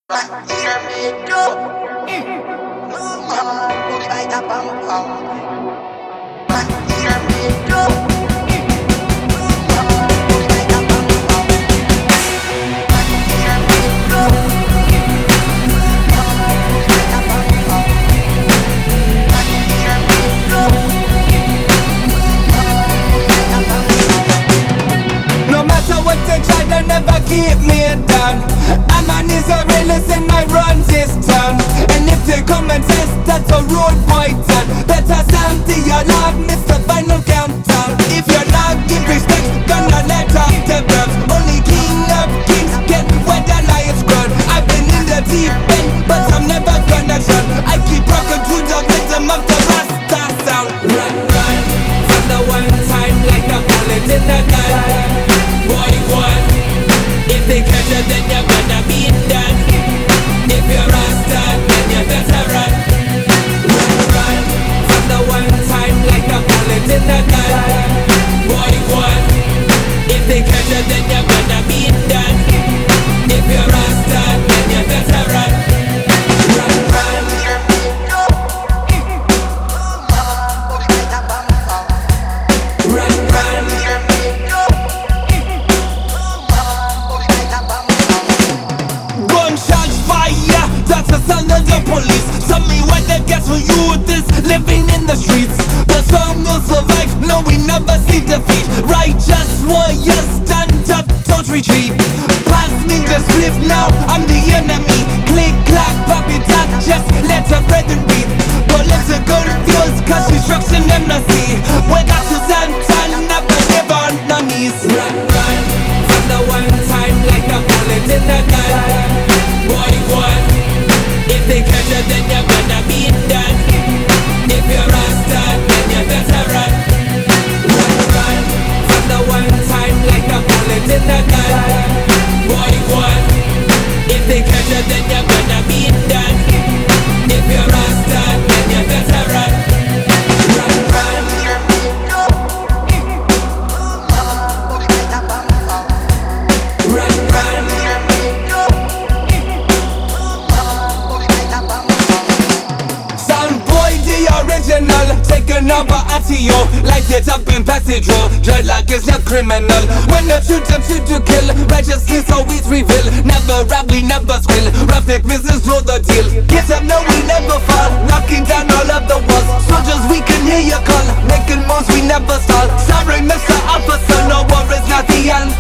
No matter what they try, they never keep me down. I'm an Israelist in my run this town. And if they come and test, that's a road boy town. Better sound to your Lord, Mr. Final Countdown. If you're not give respect, gonna let off the verbs. Only king of kings get where the lions grown. I've been in the deep end, but I'm never gonna drown. I keep rocking to the rhythm of the Rasta sound. Run, run, from the one time like a bullet in the gun. Boy, one, if they catch you, then you're gonna be done. If you're Rasta, then you better run. Run, run, from the one time like a bullet in the gun. Boy, one, if they catch you, then you're gonna be done. If you're Rasta, then you better run. Run, run. Run, run. Gunshots fire, that's the sound of the police. Tell me what they get for youth is living in the streets. The song will survive, no we never see defeat. Righteous warriors stand up, don't retreat. Pass me the swift now, I'm the enemy. Click, clack, pop it up, just let the brethren beat. Bullets are confused, cause destruction them not see. We got to stand, never live on our knees. Run, run, from the one time like a bullet in the gun. Boy, one, if they catch you, then you're gonna be done. If you're Rasta, then you better run. Run, run, from the one time like a bullet in the gun. Boy, one, if they catch you, then you're gonna be done. If you're Rasta, then you better run. Run, run. Run, run. Sound boy, the original. Take another ATO, light it up in passage road. Dreadlock is not criminal. When the shoot them, shoot to kill. Righteousness always reveal. Never rap, we never squill. Rap tech business, know the deal. Get up, no, we never fall. Knocking down all of the walls. Soldiers, we can hear your call. Making moves, we never stall. Sorry, Mr. Officer, no war is not the answer.